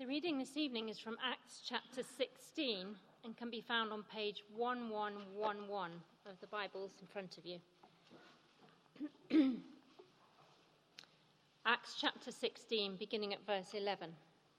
The reading this evening is from Acts chapter 16 and can be found on page 1111 of the Bibles in front of you. Acts chapter 16, beginning at verse 11.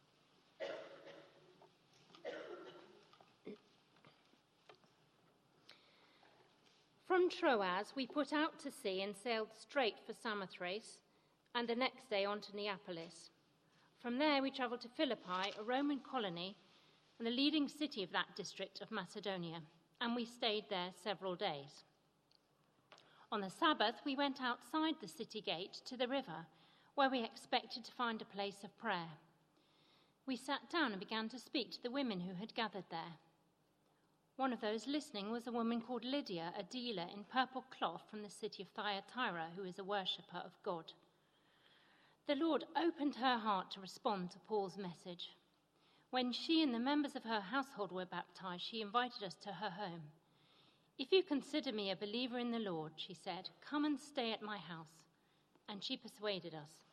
From Troas we put out to sea and sailed straight for Samothrace, and the next day on to Neapolis. From there we travelled to Philippi, a Roman colony and the leading city of that district of Macedonia, and we stayed there several days. On the Sabbath we went outside the city gate to the river, where we expected to find a place of prayer. We sat down and began to speak to the women who had gathered there. One of those listening was a woman called Lydia, a dealer in purple cloth from the city of Thyatira, who is a worshipper of God. The Lord opened her heart to respond to Paul's message. When she and the members of her household were baptized, she invited us to her home. "If you consider me a believer in the Lord," she said, "come and stay at my house." And she persuaded us.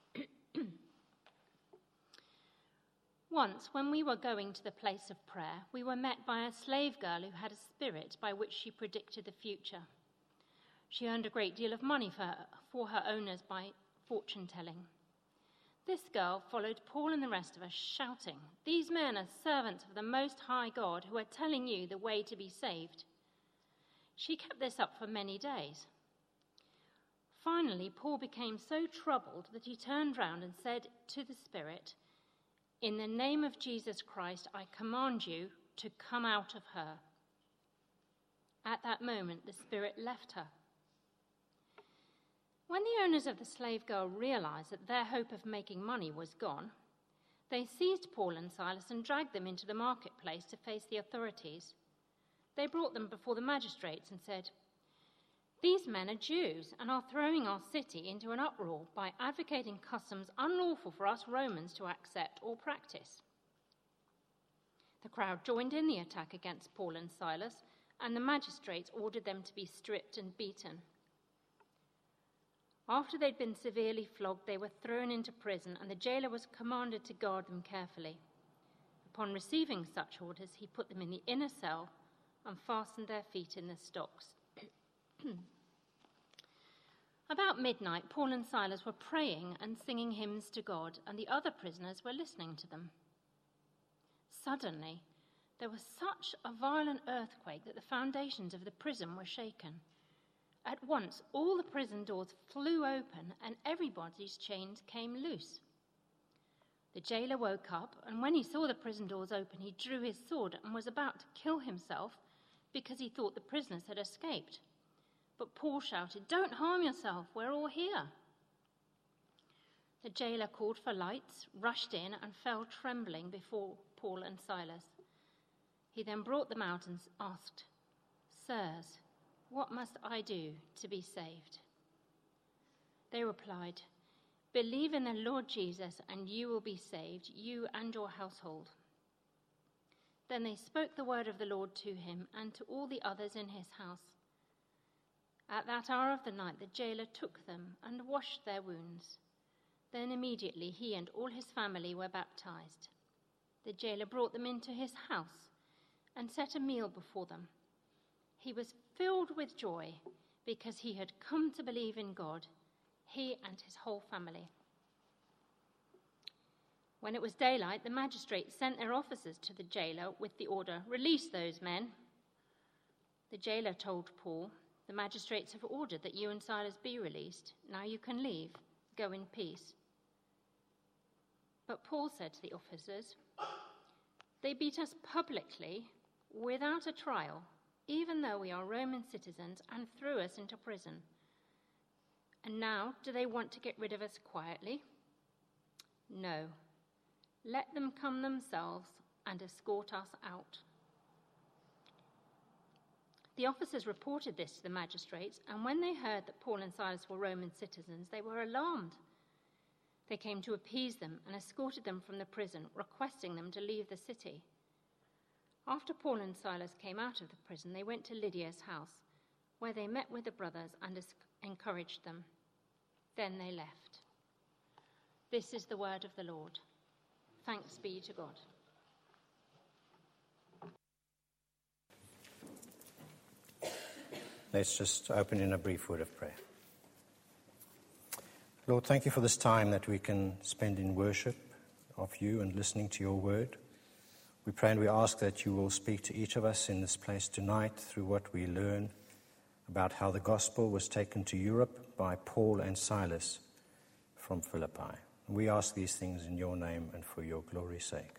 Once, when we were going to the place of prayer, we were met by a slave girl who had a spirit by which she predicted the future. She earned a great deal of money for her owners by fortune-telling. This girl followed Paul and the rest of us, shouting, "These men are servants of the Most High God who are telling you the way to be saved." She kept this up for many days. Finally, Paul became so troubled that he turned round and said to the spirit, "In the name of Jesus Christ, I command you to come out of her." At that moment, the spirit left her. When the owners of the slave girl realized that their hope of making money was gone, they seized Paul and Silas and dragged them into the marketplace to face the authorities. They brought them before the magistrates and said, "These men are Jews and are throwing our city into an uproar by advocating customs unlawful for us Romans to accept or practice." The crowd joined in the attack against Paul and Silas, and the magistrates ordered them to be stripped and beaten. After they'd been severely flogged, they were thrown into prison, and the jailer was commanded to guard them carefully. Upon receiving such orders, he put them in the inner cell and fastened their feet in the stocks. About midnight, Paul and Silas were praying and singing hymns to God, and the other prisoners were listening to them. Suddenly, there was such a violent earthquake that the foundations of the prison were shaken. At once, all the prison doors flew open, and everybody's chains came loose. The jailer woke up, and when he saw the prison doors open, he drew his sword and was about to kill himself because he thought the prisoners had escaped. But Paul shouted, "Don't harm yourself, we're all here." The jailer called for lights, rushed in, and fell trembling before Paul and Silas. He then brought them out and asked, "Sirs, what must I do to be saved?" They replied, "Believe in the Lord Jesus, and you will be saved, you and your household." Then they spoke the word of the Lord to him and to all the others in his house. At that hour of the night, the jailer took them and washed their wounds. Then immediately he and all his family were baptized. The jailer brought them into his house and set a meal before them. He was filled with joy because he had come to believe in God, he and his whole family. When it was daylight, the magistrates sent their officers to the jailer with the order, "Release those men." The jailer told Paul, "The magistrates have ordered that you and Silas be released. Now you can leave. Go in peace." But Paul said to the officers, "They beat us publicly without a trial, even though we are Roman citizens, and threw us into prison. And now, do they want to get rid of us quietly? No. Let them come themselves and escort us out." The officers reported this to the magistrates, and when they heard that Paul and Silas were Roman citizens, they were alarmed. They came to appease them and escorted them from the prison, requesting them to leave the city. After Paul and Silas came out of the prison, they went to Lydia's house, where they met with the brothers and encouraged them. Then they left. This is the word of the Lord. Thanks be to God. Let's just open in a brief word of prayer. Lord, thank you for this time that we can spend in worship of you and listening to your word. We pray and we ask that you will speak to each of us in this place tonight through what we learn about how the gospel was taken to Europe by Paul and Silas from Philippi. We ask these things in your name and for your glory's sake.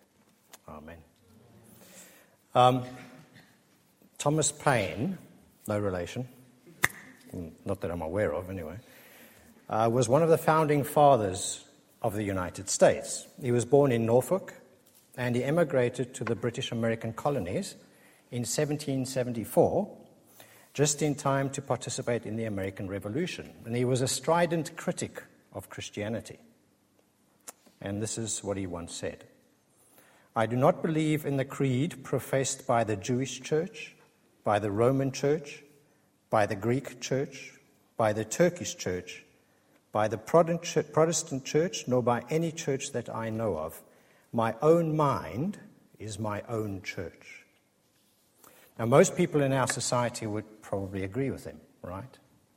Amen. Thomas Paine, no relation, not that I'm aware of anyway, was one of the founding fathers of the United States. He was born in Norfolk and he emigrated to the British American colonies in 1774, just in time to participate in the American Revolution. And he was a strident critic of Christianity. And this is what he once said: "I do not believe in the creed professed by the Jewish church, by the Roman church, by the Greek church, by the Turkish church, by the Protestant church, nor by any church that I know of. My own mind is my own church." Now, most people in our society would probably agree with him, right?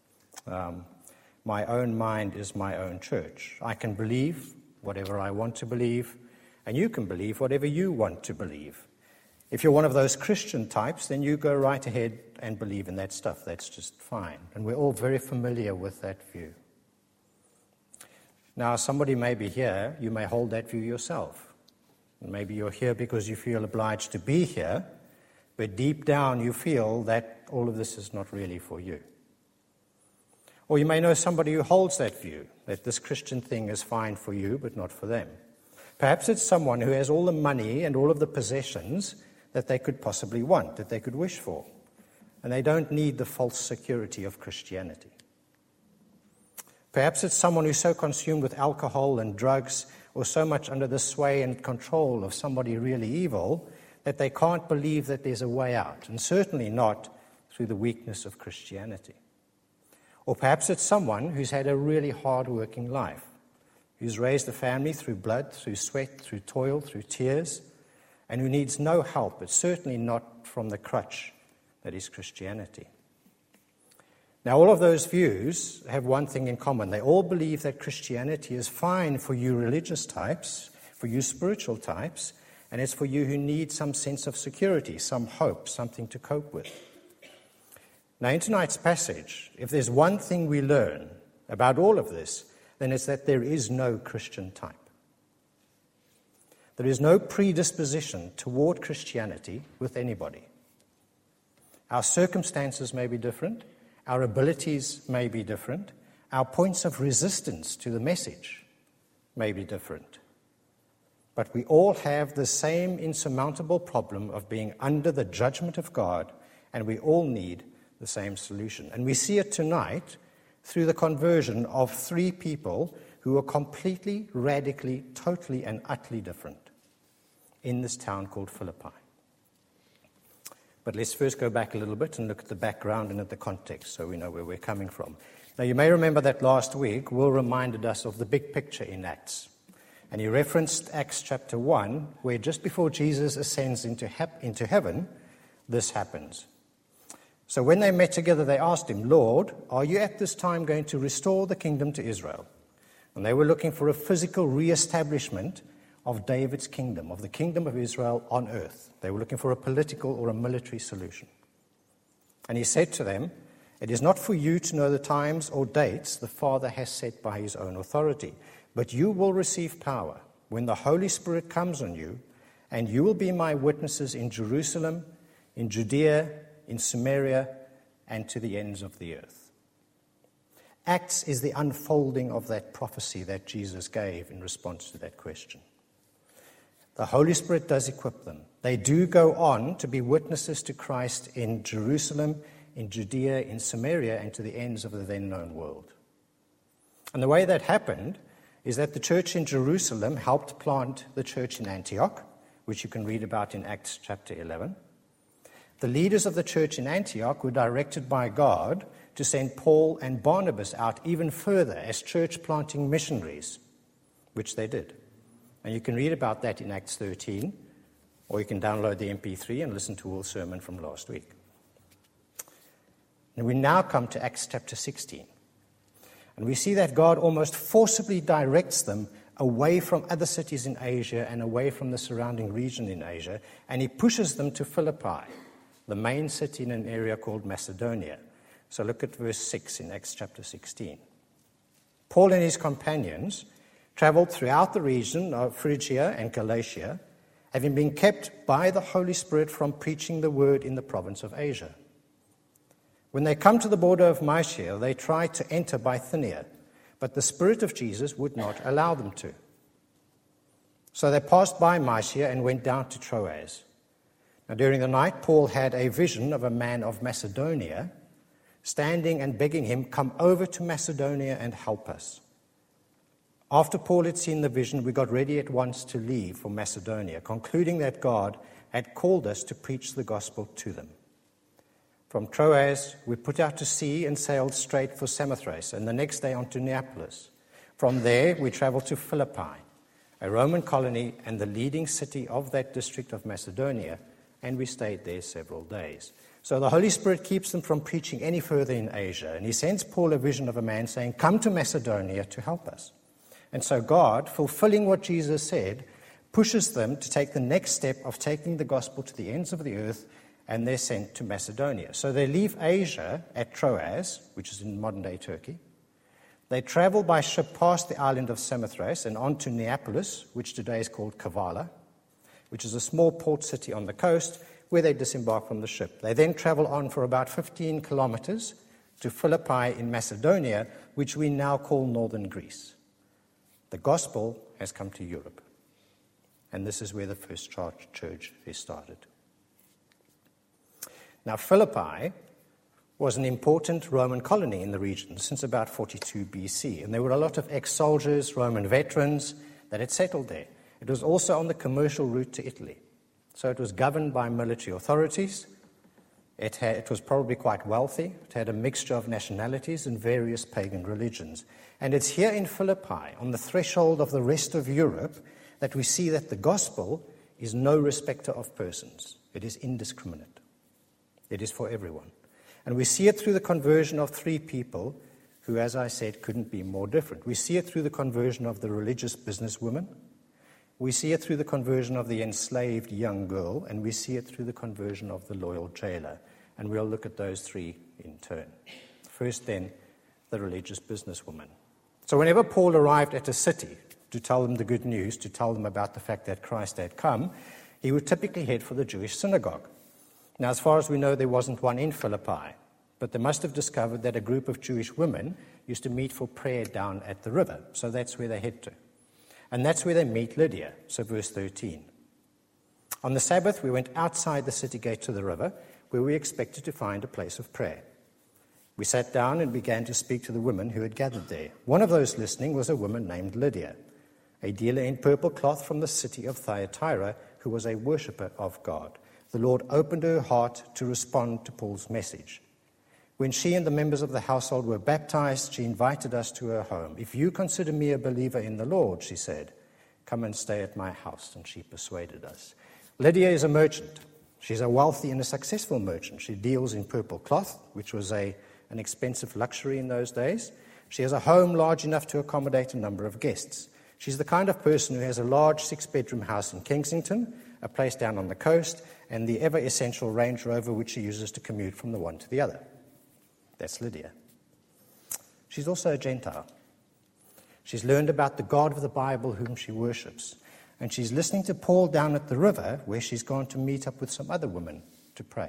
My own mind is my own church. I can believe whatever I want to believe, and you can believe whatever you want to believe. If you're one of those Christian types, then you go right ahead and believe in that stuff. That's just fine. And we're all very familiar with that view. Now, somebody may be here, you may hold that view yourself. And maybe you're here because you feel obliged to be here, but deep down you feel that all of this is not really for you. Or you may know somebody who holds that view, that this Christian thing is fine for you, but not for them. Perhaps it's someone who has all the money and all of the possessions that they could possibly want, that they could wish for. And they don't need the false security of Christianity. Perhaps it's someone who's so consumed with alcohol and drugs, or so much under the sway and control of somebody really evil, that they can't believe that there's a way out, and certainly not through the weakness of Christianity. Or perhaps it's someone who's had a really hard-working life, who's raised a family through blood, through sweat, through toil, through tears, and who needs no help, but certainly not from the crutch that is Christianity. Now, all of those views have one thing in common. They all believe that Christianity is fine for you religious types, for you spiritual types, and it's for you who need some sense of security, some hope, something to cope with. Now, in tonight's passage, if there's one thing we learn about all of this, then it's that there is no Christian type. There is no predisposition toward Christianity with anybody. Our circumstances may be different, our abilities may be different, our points of resistance to the message may be different. But we all have the same insurmountable problem of being under the judgment of God, and we all need the same solution. And we see it tonight through the conversion of 3 people who are completely, radically, totally, and utterly different in this town called Philippi. But let's first go back a little bit and look at the background and at the context so we know where we're coming from. Now, you may remember that last week Will reminded us of the big picture in Acts. And he referenced Acts chapter 1, where just before Jesus ascends into heaven, this happens. So when they met together, they asked him, "Lord, are you at this time going to restore the kingdom to Israel?" And they were looking for a physical reestablishment of David's kingdom, of the kingdom of Israel on earth. They were looking for a political or a military solution. And he said to them, "It is not for you to know the times or dates the Father has set by his own authority, but you will receive power when the Holy Spirit comes on you, and you will be my witnesses in Jerusalem, in Judea, in Samaria, and to the ends of the earth." Acts is the unfolding of that prophecy that Jesus gave in response to that question. The Holy Spirit does equip them. They do go on to be witnesses to Christ in Jerusalem, in Judea, in Samaria, and to the ends of the then-known world. And the way that happened is that the church in Jerusalem helped plant the church in Antioch, which you can read about in Acts chapter 11. The leaders of the church in Antioch were directed by God to send Paul and Barnabas out even further as church-planting missionaries, which they did. And you can read about that in Acts 13, or you can download the MP3 and listen to Will's sermon from last week. And we now come to Acts chapter 16. And we see that God almost forcibly directs them away from other cities in Asia and away from the surrounding region in Asia, and he pushes them to Philippi, the main city in an area called Macedonia. So look at verse 6 in Acts chapter 16. Paul and his companions traveled throughout the region of Phrygia and Galatia, having been kept by the Holy Spirit from preaching the word in the province of Asia. When they come to the border of Mysia, they tried to enter Bithynia, but the Spirit of Jesus would not allow them to. So they passed by Mysia and went down to Troas. Now during the night, Paul had a vision of a man of Macedonia, standing and begging him, "Come over to Macedonia and help us." After Paul had seen the vision, we got ready at once to leave for Macedonia, concluding that God had called us to preach the gospel to them. From Troas, we put out to sea and sailed straight for Samothrace, and the next day on to Neapolis. From there, we traveled to Philippi, a Roman colony and the leading city of that district of Macedonia, and we stayed there several days. So the Holy Spirit keeps them from preaching any further in Asia, and he sends Paul a vision of a man saying, "Come to Macedonia to help us." And so God, fulfilling what Jesus said, pushes them to take the next step of taking the gospel to the ends of the earth, and they're sent to Macedonia. So they leave Asia at Troas, which is in modern-day Turkey. They travel by ship past the island of Samothrace and on to Neapolis, which today is called Kavala, which is a small port city on the coast where they disembark from the ship. They then travel on for about 15 kilometers to Philippi in Macedonia, which we now call northern Greece. The gospel has come to Europe, and this is where the first church is started. Now, Philippi was an important Roman colony in the region since about 42 BC, and there were a lot of ex-soldiers, Roman veterans, that had settled there. It was also on the commercial route to Italy, so it was governed by military authorities. It was probably quite wealthy. It had a mixture of nationalities and various pagan religions. And it's here in Philippi, on the threshold of the rest of Europe, that we see that the gospel is no respecter of persons. It is indiscriminate. It is for everyone. And we see it through the conversion of 3 people who, as I said, couldn't be more different. We see it through the conversion of the religious businesswoman. We see it through the conversion of the enslaved young girl. And we see it through the conversion of the loyal jailer. And we'll look at those 3 in turn. First, then, the religious businesswoman. So whenever Paul arrived at a city to tell them the good news, to tell them about the fact that Christ had come, he would typically head for the Jewish synagogue. Now, as far as we know, there wasn't one in Philippi, but they must have discovered that a group of Jewish women used to meet for prayer down at the river, so that's where they head to. And that's where they meet Lydia, so verse 13. On the Sabbath, we went outside the city gate to the river, where we expected to find a place of prayer. We sat down and began to speak to the women who had gathered there. One of those listening was a woman named Lydia, a dealer in purple cloth from the city of Thyatira, who was a worshipper of God. The Lord opened her heart to respond to Paul's message. When she and the members of the household were baptized, she invited us to her home. "If you consider me a believer in the Lord," she said, "come and stay at my house." And she persuaded us. Lydia is a merchant. She's a wealthy and a successful merchant. She deals in purple cloth, which was an expensive luxury in those days. She has a home large enough to accommodate a number of guests. She's the kind of person who has a large 6-bedroom house in Kensington, a place down on the coast, and the ever-essential Range Rover, which she uses to commute from the one to the other. That's Lydia. She's also a Gentile. She's learned about the God of the Bible whom she worships, and she's listening to Paul down at the river, where she's gone to meet up with some other women to pray.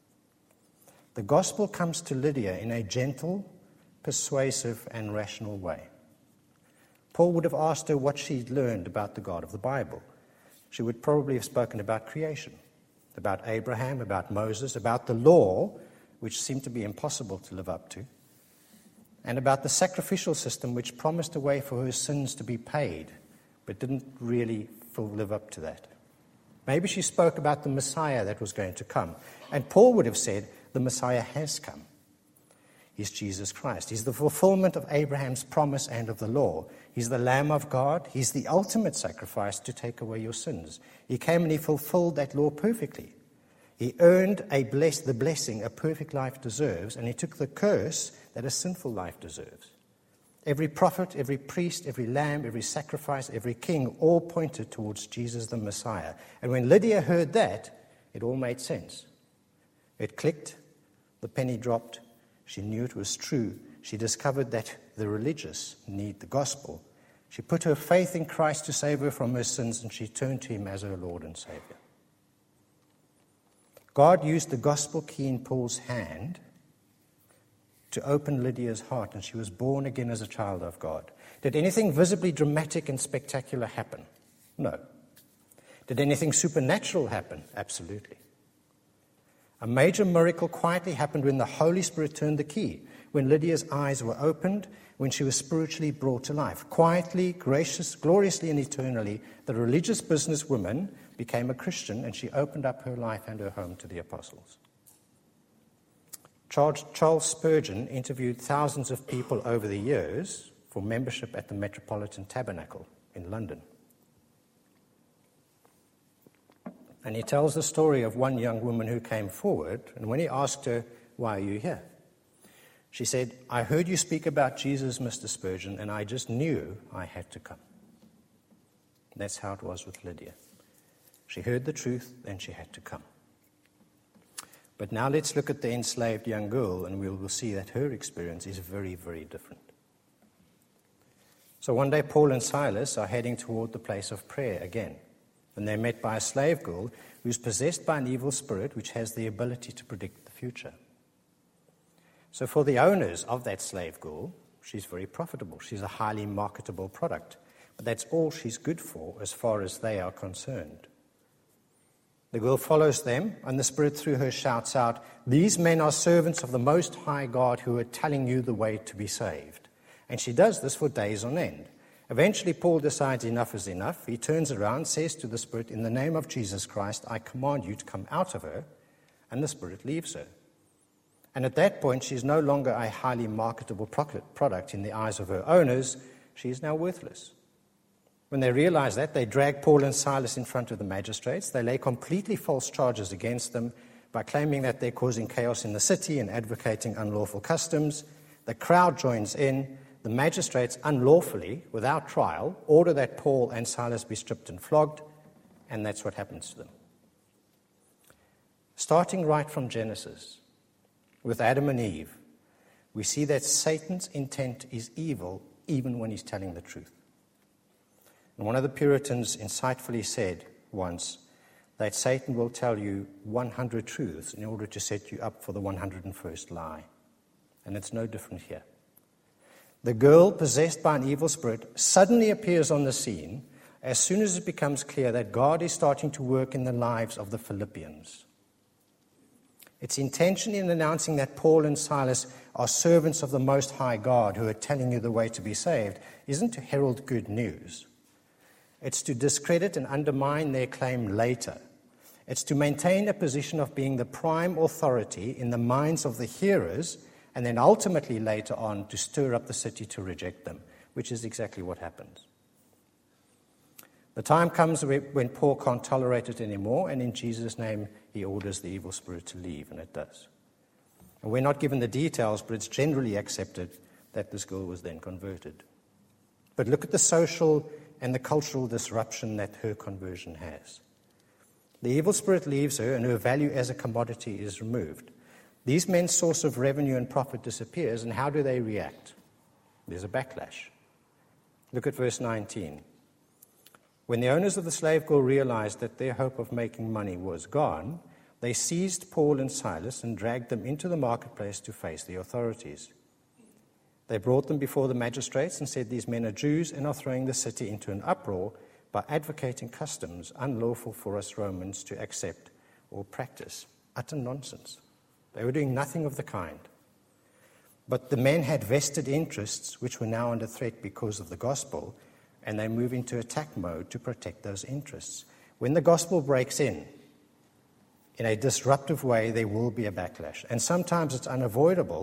The gospel comes to Lydia in a gentle, persuasive, and rational way. Paul would have asked her what she'd learned about the God of the Bible. She would probably have spoken about creation, about Abraham, about Moses, about the law, which seemed to be impossible to live up to, and about the sacrificial system which promised a way for her sins to be paid, but didn't really live up to that. Maybe she spoke about the Messiah that was going to come, and Paul would have said, the Messiah has come. is Jesus Christ. He's the fulfillment of Abraham's promise and of the law. He's the Lamb of God. He's the ultimate sacrifice to take away your sins. He came and he fulfilled that law perfectly. He earned the blessing a perfect life deserves, and he took the curse that a sinful life deserves. Every prophet, every priest, every lamb, every sacrifice, every king all pointed towards Jesus the Messiah. And when Lydia heard that, it all made sense. It clicked, the penny dropped. She knew it was true. She discovered that the religious need the gospel. She put her faith in Christ to save her from her sins, and she turned to him as her Lord and Savior. God used the gospel key in Paul's hand to open Lydia's heart, and she was born again as a child of God. Did anything visibly dramatic and spectacular happen? No. Did anything supernatural happen? Absolutely. A major miracle quietly happened when the Holy Spirit turned the key, when Lydia's eyes were opened, when she was spiritually brought to life. Quietly, gloriously, and eternally, the religious businesswoman became a Christian, and she opened up her life and her home to the apostles. Charles Spurgeon interviewed thousands of people over the years for membership at the Metropolitan Tabernacle in London. And he tells the story of one young woman who came forward, and when he asked her, "Why are you here?" she said, "I heard you speak about Jesus, Mr. Spurgeon, and I just knew I had to come." That's how it was with Lydia. She heard the truth, and she had to come. But now let's look at the enslaved young girl, and we will see that her experience is very, very different. So one day, Paul and Silas are heading toward the place of prayer again. And they're met by a slave girl who's possessed by an evil spirit which has the ability to predict the future. So for the owners of that slave girl, she's very profitable. She's a highly marketable product. But that's all she's good for as far as they are concerned. The girl follows them, and the spirit through her shouts out, "These men are servants of the Most High God who are telling you the way to be saved." And she does this for days on end. Eventually, Paul decides enough is enough. He turns around, says to the spirit, "In the name of Jesus Christ, I command you to come out of her," and the spirit leaves her. And at that point, she's no longer a highly marketable product in the eyes of her owners. She is now worthless. When they realize that, they drag Paul and Silas in front of the magistrates. They lay completely false charges against them by claiming that they're causing chaos in the city and advocating unlawful customs. The crowd joins in. The magistrates unlawfully, without trial, order that Paul and Silas be stripped and flogged, and that's what happens to them. Starting right from Genesis, with Adam and Eve, we see that Satan's intent is evil even when he's telling the truth. And one of the Puritans insightfully said once that Satan will tell you 100 truths in order to set you up for the 101st lie. And it's no different here. The girl, possessed by an evil spirit, suddenly appears on the scene as soon as it becomes clear that God is starting to work in the lives of the Philippians. Its intention in announcing that Paul and Silas are servants of the Most High God who are telling you the way to be saved isn't to herald good news. It's to discredit and undermine their claim later. It's to maintain a position of being the prime authority in the minds of the hearers, and then ultimately later on to stir up the city to reject them, which is exactly what happens. The time comes when Paul can't tolerate it anymore, and in Jesus' name he orders the evil spirit to leave, and it does. And we're not given the details, but it's generally accepted that this girl was then converted. But look at the social and the cultural disruption that her conversion has. The evil spirit leaves her, and her value as a commodity is removed. These men's source of revenue and profit disappears, and how do they react? There's a backlash. Look at verse 19. When the owners of the slave girl realized that their hope of making money was gone, they seized Paul and Silas and dragged them into the marketplace to face the authorities. They brought them before the magistrates and said, "These men are Jews and are throwing the city into an uproar by advocating customs unlawful for us Romans to accept or practice." Utter nonsense. They were doing nothing of the kind. But the men had vested interests which were now under threat because of the gospel, and they move into attack mode to protect those interests. When the gospel breaks in a disruptive way, there will be a backlash. And sometimes it's unavoidable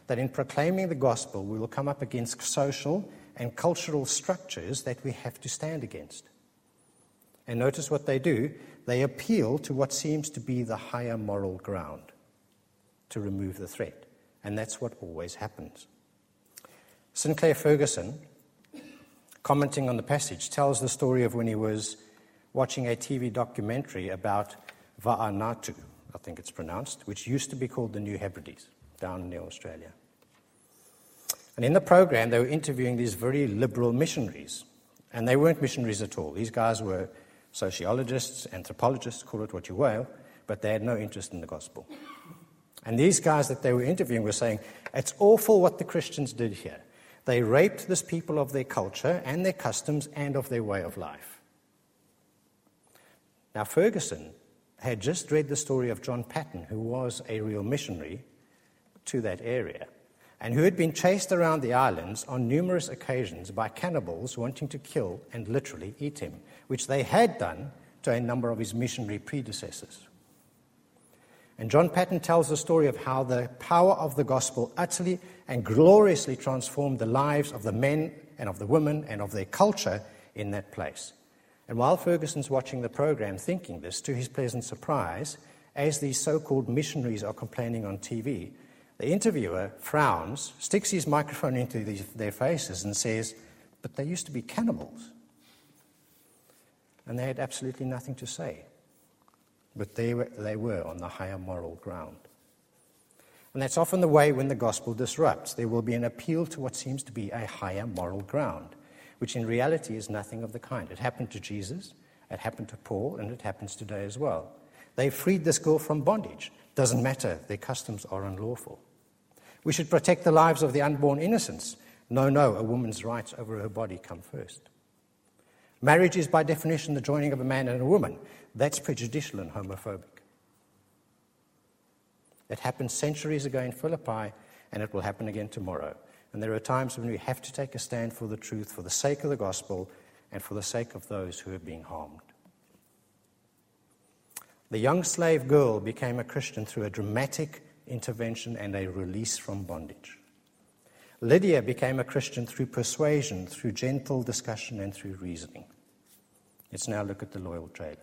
that in proclaiming the gospel, we will come up against social and cultural structures that we have to stand against. And notice what they do. They appeal to what seems to be the higher moral ground to remove the threat. And that's what always happens. Sinclair Ferguson, commenting on the passage, tells the story of when he was watching a TV documentary about Vanuatu, I think it's pronounced, which used to be called the New Hebrides, down near Australia. And in the program, they were interviewing these very liberal missionaries. And they weren't missionaries at all. These guys were sociologists, anthropologists, call it what you will, but they had no interest in the gospel. And these guys that they were interviewing were saying, it's awful what the Christians did here. They raped this people of their culture and their customs and of their way of life. Now, Ferguson had just read the story of John Paton, who was a real missionary to that area, and who had been chased around the islands on numerous occasions by cannibals wanting to kill and literally eat him, which they had done to a number of his missionary predecessors. And John Paton tells the story of how the power of the gospel utterly and gloriously transformed the lives of the men and of the women and of their culture in that place. And while Ferguson's watching the program thinking this, to his pleasant surprise, as these so-called missionaries are complaining on TV, the interviewer frowns, sticks his microphone into their faces and says, but they used to be cannibals. And they had absolutely nothing to say. But they were on the higher moral ground. And that's often the way when the gospel disrupts. There will be an appeal to what seems to be a higher moral ground, which in reality is nothing of the kind. It happened to Jesus, it happened to Paul, and it happens today as well. They freed this girl from bondage. Doesn't matter, their customs are unlawful. We should protect the lives of the unborn innocents. No, a woman's rights over her body come first. Marriage is by definition the joining of a man and a woman. That's prejudicial and homophobic. It happened centuries ago in Philippi, and it will happen again tomorrow. And there are times when we have to take a stand for the truth, for the sake of the gospel, and for the sake of those who are being harmed. The young slave girl became a Christian through a dramatic intervention and a release from bondage. Lydia became a Christian through persuasion, through gentle discussion, and through reasoning. Let's now look at the loyal jailer.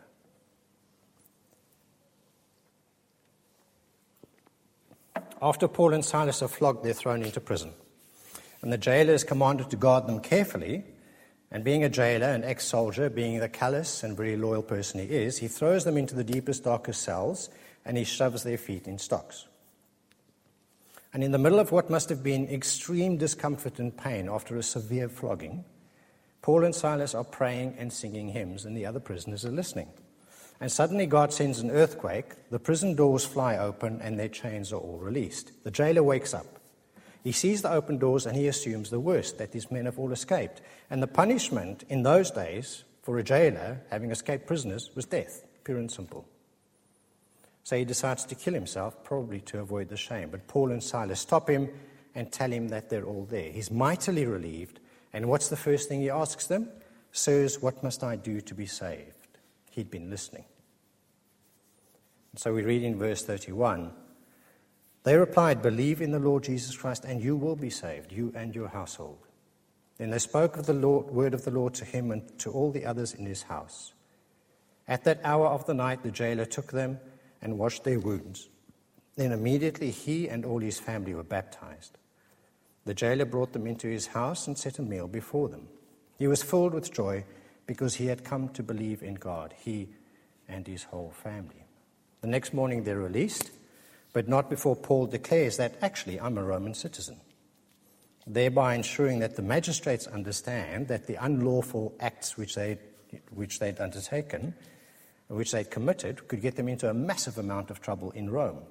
After Paul and Silas are flogged, they're thrown into prison. And the jailer is commanded to guard them carefully. And being a jailer, an ex-soldier, being the callous and very loyal person he is, he throws them into the deepest, darkest cells, and he shoves their feet in stocks. And in the middle of what must have been extreme discomfort and pain after a severe flogging, Paul and Silas are praying and singing hymns, and the other prisoners are listening. And suddenly God sends an earthquake, the prison doors fly open, and their chains are all released. The jailer wakes up. He sees the open doors, and he assumes the worst, that these men have all escaped. And the punishment in those days for a jailer, having escaped prisoners, was death, pure and simple. So he decides to kill himself, probably to avoid the shame. But Paul and Silas stop him and tell him that they're all there. He's mightily relieved. And what's the first thing he asks them? Sirs, what must I do to be saved? He'd been listening. And so we read in verse 31, they replied, believe in the Lord Jesus Christ, and you will be saved, you and your household. Then they spoke of the word of the Lord to him and to all the others in his house. At that hour of the night, the jailer took them and washed their wounds. Then immediately he and all his family were baptized. The jailer brought them into his house and set a meal before them. He was filled with joy because he had come to believe in God, he and his whole family. The next morning they're released, but not before Paul declares that, actually, I'm a Roman citizen, thereby ensuring that the magistrates understand that the unlawful acts which they'd undertaken, which they'd committed, could get them into a massive amount of trouble in Rome.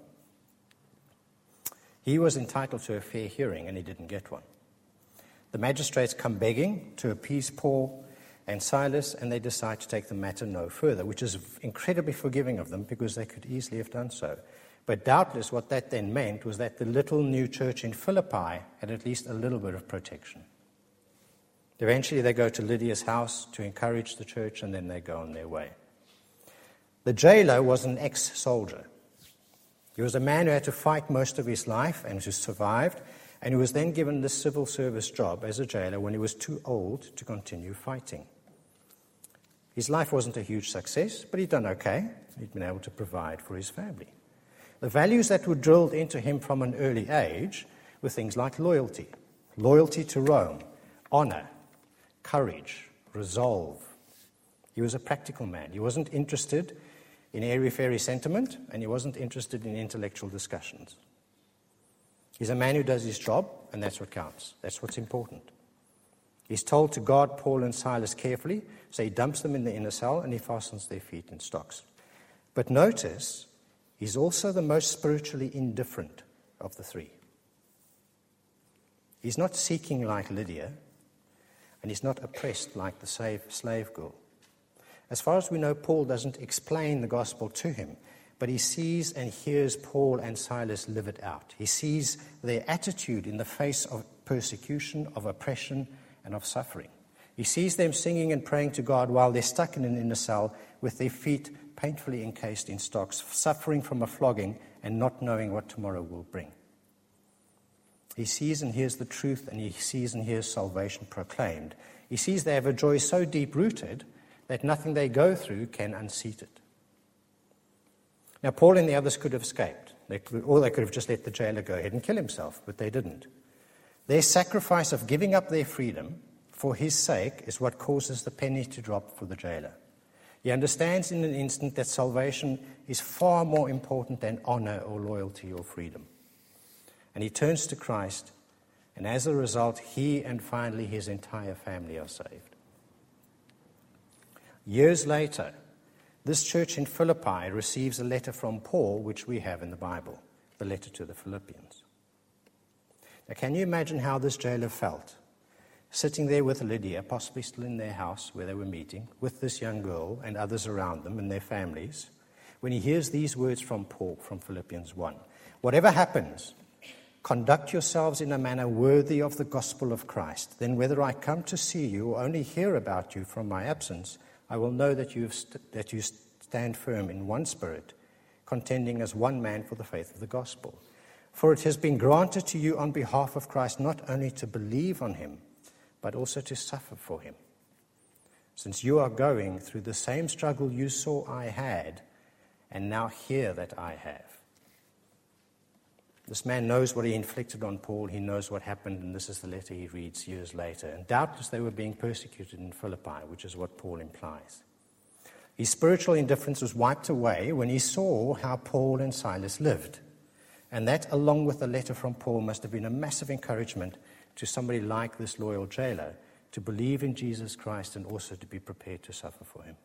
He was entitled to a fair hearing, and he didn't get one. The magistrates come begging to appease Paul and Silas, and they decide to take the matter no further, which is incredibly forgiving of them because they could easily have done so. But doubtless what that then meant was that the little new church in Philippi had at least a little bit of protection. Eventually they go to Lydia's house to encourage the church, and then they go on their way. The jailer was an ex-soldier. He was a man who had to fight most of his life and who survived, and who was then given the civil service job as a jailer when he was too old to continue fighting. His life wasn't a huge success, but he'd done okay. He'd been able to provide for his family. The values that were drilled into him from an early age were things like loyalty to Rome, honor, courage, resolve. He was a practical man. He wasn't interested in airy-fairy sentiment, and he wasn't interested in intellectual discussions. He's a man who does his job, and that's what counts. That's what's important. He's told to guard Paul and Silas carefully, so he dumps them in the inner cell and he fastens their feet in stocks. But notice, he's also the most spiritually indifferent of the three. He's not seeking like Lydia, and he's not oppressed like the slave girl. As far as we know, Paul doesn't explain the gospel to him, but he sees and hears Paul and Silas live it out. He sees their attitude in the face of persecution, of oppression, and of suffering. He sees them singing and praying to God while they're stuck in an inner cell with their feet painfully encased in stocks, suffering from a flogging and not knowing what tomorrow will bring. He sees and hears the truth, and he sees and hears salvation proclaimed. He sees they have a joy so deep-rooted that nothing they go through can unseat it. Now, Paul and the others could have escaped. They could have just let the jailer go ahead and kill himself, but they didn't. Their sacrifice of giving up their freedom for his sake is what causes the penny to drop for the jailer. He understands in an instant that salvation is far more important than honor or loyalty or freedom. And he turns to Christ, and as a result, he and finally his entire family are saved. Years later, this church in Philippi receives a letter from Paul, which we have in the Bible, the letter to the Philippians. Now, can you imagine how this jailer felt, sitting there with Lydia, possibly still in their house where they were meeting, with this young girl and others around them and their families, when he hears these words from Paul from Philippians 1. Whatever happens, conduct yourselves in a manner worthy of the gospel of Christ. Then whether I come to see you or only hear about you from my absence, I will know that you stand firm in one spirit, contending as one man for the faith of the gospel. For it has been granted to you on behalf of Christ not only to believe on him, but also to suffer for him. Since you are going through the same struggle you saw I had, and now hear that I have. This man knows what he inflicted on Paul. He knows what happened, and this is the letter he reads years later. And doubtless they were being persecuted in Philippi, which is what Paul implies. His spiritual indifference was wiped away when he saw how Paul and Silas lived. And that, along with the letter from Paul, must have been a massive encouragement to somebody like this loyal jailer to believe in Jesus Christ and also to be prepared to suffer for him.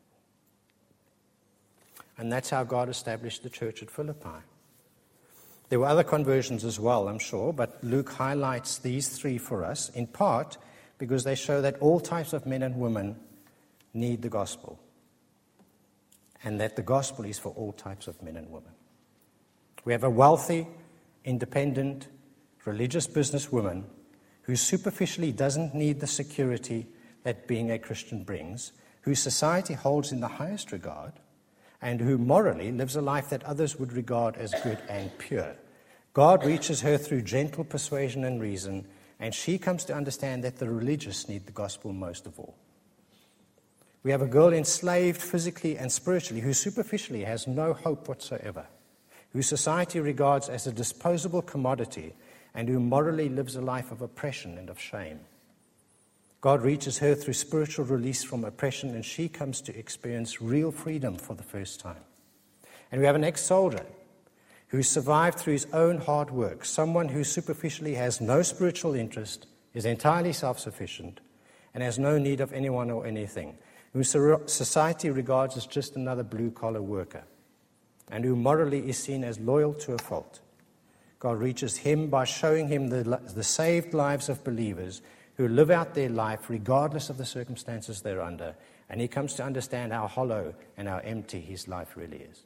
And that's how God established the church at Philippi. There were other conversions as well, I'm sure, but Luke highlights these three for us, in part because they show that all types of men and women need the gospel, and that the gospel is for all types of men and women. We have a wealthy, independent, religious businesswoman who superficially doesn't need the security that being a Christian brings, who society holds in the highest regard, and who morally lives a life that others would regard as good and pure. God reaches her through gentle persuasion and reason, and she comes to understand that the religious need the gospel most of all. We have a girl enslaved physically and spiritually who superficially has no hope whatsoever, who society regards as a disposable commodity, and who morally lives a life of oppression and of shame. God reaches her through spiritual release from oppression, and she comes to experience real freedom for the first time. And we have an ex-soldier who survived through his own hard work, someone who superficially has no spiritual interest, is entirely self-sufficient, and has no need of anyone or anything, who society regards as just another blue-collar worker, and who morally is seen as loyal to a fault. God reaches him by showing him the saved lives of believers who live out their life regardless of the circumstances they're under, and he comes to understand how hollow and how empty his life really is.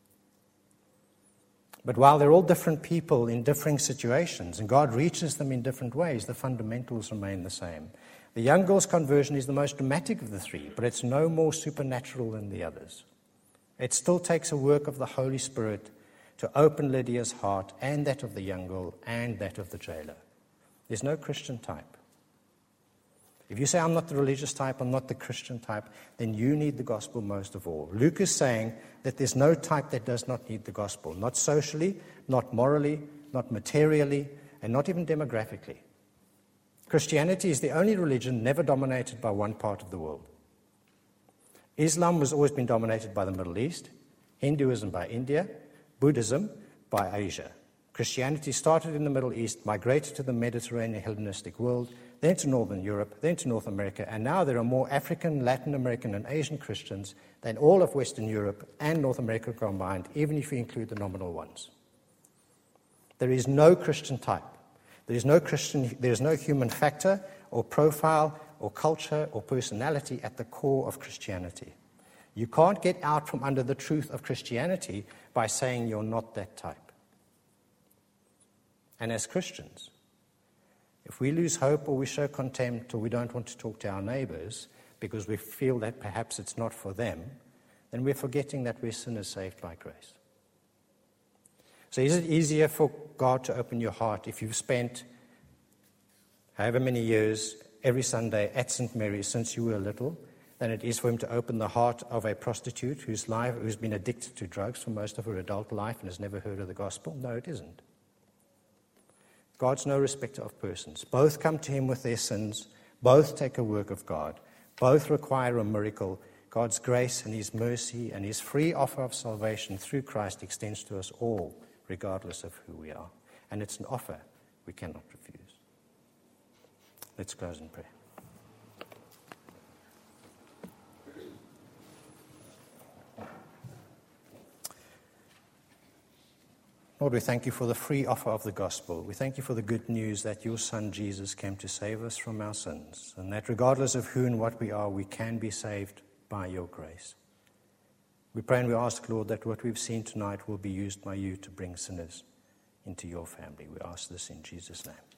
But while they're all different people in differing situations, and God reaches them in different ways, the fundamentals remain the same. The young girl's conversion is the most dramatic of the three, but it's no more supernatural than the others. It still takes a work of the Holy Spirit to open Lydia's heart and that of the young girl and that of the jailer. There's no Christian type. If you say, I'm not the religious type, I'm not the Christian type, then you need the gospel most of all. Luke is saying that there's no type that does not need the gospel, not socially, not morally, not materially, and not even demographically. Christianity is the only religion never dominated by one part of the world. Islam has always been dominated by the Middle East, Hinduism by India, Buddhism by Asia. Christianity started in the Middle East, migrated to the Mediterranean Hellenistic world, then to Northern Europe, then to North America, and now there are more African, Latin American, and Asian Christians than all of Western Europe and North America combined, even if you include the nominal ones. There is no Christian type. There is no human factor or profile or culture or personality at the core of Christianity. You can't get out from under the truth of Christianity by saying you're not that type. And as Christians, if we lose hope or we show contempt or we don't want to talk to our neighbors because we feel that perhaps it's not for them, then we're forgetting that we're sinners saved by grace. So is it easier for God to open your heart if you've spent however many years every Sunday at St. Mary's since you were little than it is for him to open the heart of a prostitute who's been addicted to drugs for most of her adult life and has never heard of the gospel? No, it isn't. God's no respecter of persons. Both come to him with their sins. Both take a work of God. Both require a miracle. God's grace and his mercy and his free offer of salvation through Christ extends to us all, regardless of who we are. And it's an offer we cannot refuse. Let's close in prayer. Lord, we thank you for the free offer of the gospel. We thank you for the good news that your Son Jesus came to save us from our sins, and that regardless of who and what we are, we can be saved by your grace. We pray and we ask, Lord, that what we've seen tonight will be used by you to bring sinners into your family. We ask this in Jesus' name.